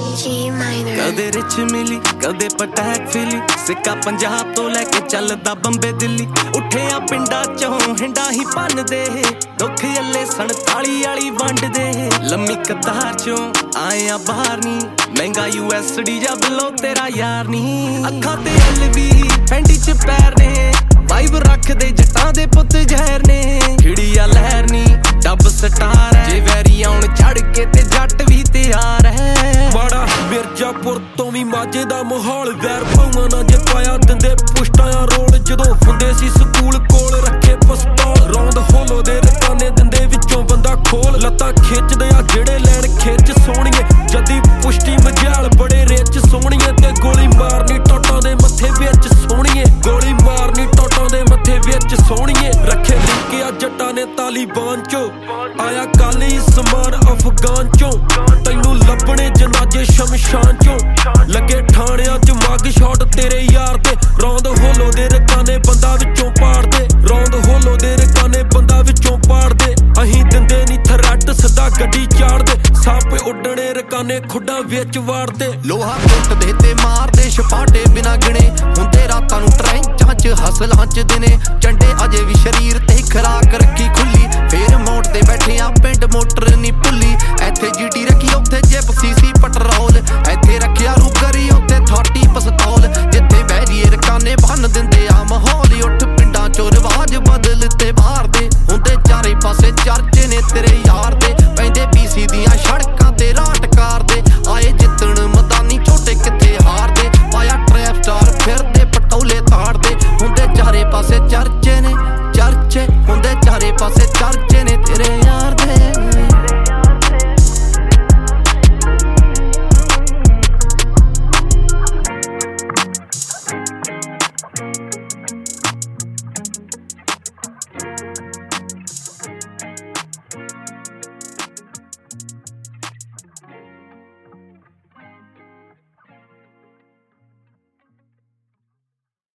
ਕਦੇ ਰਿਚ ਮਿਲੀ ਕਦੇ ਪਟੈਕ ਫਿਲੀ ਸਿੱਕਾ ਪੰਜਾਬ ਤੋਂ ਲੈ ਕੇ ਚੱਲਦਾ ਬੰਬੇ ਦਿੱਲੀ ਉੱਠਿਆ ਪਿੰਡਾਂ ਚੋਂ ਹਿੰਡਾ ਹੀ ਭੰਨਦੇ ਦੁੱਖ ਅੱਲੇ 47 ਵਾਲੀ ਵੰਡਦੇ ਲੰਮੀ ਕਤਾਰ ਚੋਂ ਆਏ ਆ ਬਾਹਰ ਨੀ ਮਹਿੰਗਾ USD ਜਾਂ ਬਿਲੋ ਤੇਰਾ ਯਾਰ ਨੀ ਅੱਖਾਂ ਤੇ LV ਫੈਂਡੀ ਚ ਪੈਰ ਨੇ ਵਾਈਬ ਰੱਖਦੇ ਜੱਟਾਂ ਦੇ ਪੁੱਤ ਜ਼ਹਿਰ ਨੇ ਖਿੜੀਆ ਲਹਿਰ ਨੀ ਡੱਬ ਸਟਾਰ ਹੈ ਜੇ ਵੈਰੀ ਆਉਣ ਚੜ ਕੇ ਤੇ ਜੱਟ ਵੀ ਤਿਆਰ ਹੈ ਮਾੜਾ ਮਿਰਜ਼ਾਪੁਰ ਤੋਂ ਵੀ ਮਾਝੇ ਦਾ ਮਾਹੌਲ ਵੈਰ ਭਾਵਾਂ ਨਾ ਜੇ ਪਾਇਆ ਦਿੰਦੇ ਪੁਸ਼ਟਾਂ ਰੋਲ ਜਦੋਂ ਹੁੰਦੇ ਸੀ ਸਕੂਲ ਕੋਲ ਰੱਖੇ ਪਿਸਤੌਲ ਰੌਂਦ ਹੋਲੋ ਦੇ ਰਕਾਨੇ ਦਿੰਦੇ ਵਿੱਚੋਂ ਬੰਦਾ ਖੋਲ ਲੱਤਾਂ ਖਿੱਚਦੇ ਆ ਜਿਹੜੇ ਲੈਣ ਖਿੱਚ ਸੋਹਣੀਏ ਜਦੀ ਪੁਸ਼ਟੀ ਮਝਾਲ ਬੜੇ ਰਿਚ ਸੋਹਣੀਏ ਤੇ ਗੋਲੀ ਮਾਰਨੀ ਟੋਟਾਂ ਦੇ ਮੱਥੇ ਵਿੱਚ ਸੋਹਣੀਏ ਗੋਲੀ ਮਾਰਨੀ ਟੋਟਾਂ ਦੇ ਮੱਥੇ ਵਿੱਚ ਸੋਹਣੀਏ ਰੱਖੇ ਲਿੰਕਿਆ ਜੱਟਾਂ ਨੇ ਤਾਲੀਬਾਨ ਚੋਂ ਆਇਆ ਕੱਲ ਹੀ ਸਮਾਨ ਅਫਗਾਨ ਚੋਂ ਤੈਨੂੰ ਲੱਭਣੇ ਜਨਾਜੇ ਸ਼ਮਸ਼ਾਨ ਚੋਂ ਲੱਗੇ ਠਾਣਿਆਂ ਚ ਮੱਗ ਸ਼ਾਟ ਤੇਰੇ ਯਾਰ ਤੇ ਰੌਂਦ ਹੋਲੋ ਦੇ ਰਕਾਨੇ ਬੰਦਾ ਵਿੱਚੋਂ ਪਾੜਦੇ ਰੌਂਦ ਹੋਲੋ ਦੇ ਰਕਾਨੇ ਬੰਦਾ ਵਿੱਚੋਂ ਪਾੜਦੇ ਅਹੀਂ ਦਿੰਦੇ ਨੀ ਥਰੱਟ ਸਿੱਧਾ ਗੱਡੀ ਚਾੜਦੇ ਸੱਪ ਉੱਡਣੇ ਰਕਾਨੇ ਖੁੱਡਾਂ ਵਿੱਚ ਵਾੜਦੇ ਲੋਹਾ ਟੁੱਟਦੇ ਤੇ ਮਾਰਦੇ ਛਪਾਟੇ ਬਿਨਾ ਗਿਣੇ ਹੁੰਦੇ ਰਾਤਾਂ ਨੂੰ ਟਰੈਂਚਾਂ ਚ ਹਸਲਾਂ ਚ ਦਿਨੇ ਚੰਡੇ ਅਜੇ ਵੀ ਸ਼ਰੀਰ ਤੇ ਖਰਾਕ ਰੱਖੀ ਖੁੱਲੀ ਫੇਰ ਮੋੜ ਤੇ ਬੈਠੇ ਆ ਪਿੰਡ ਮੋਟਰ ਨੀ ਭੁੱਲੀ ਇੱਥੇ GT ਰੱਖੀ ਉੱਥੇ ਜਿਪ CC ਪਟਰੋਲ ਇੱਥੇ ਰੱਖਿਆ ਰੂਗਰੀ ਉੱਥੇ 30 ਪਿਸਤੌਲ ਜਿੱਥੇ ਬੈਰੀਏ ਰਕਾਨੇ ਬੰਨ ਦਿੰਦੇ ਆ ਮਾਹੌਲ ਉੱਠ ਪਿੰਡਾਂ ਚੋਂ ਰਿਵਾਜ ਬਦਲ ਤੇ ਬਾਹਰ ਦੇ ਹੁੰਦੇ ਚਾਰੇ ਪਾਸੇ ਚਰਚੇ ਨੇ ਤੇਰੇ ਯਾਰ ਦੇ ਪੈਂਦੇ BC ਦੀਆਂ ਸੜਕਾਂ ਤੇ ਰਾਟ ਕਾਰ ਦੇ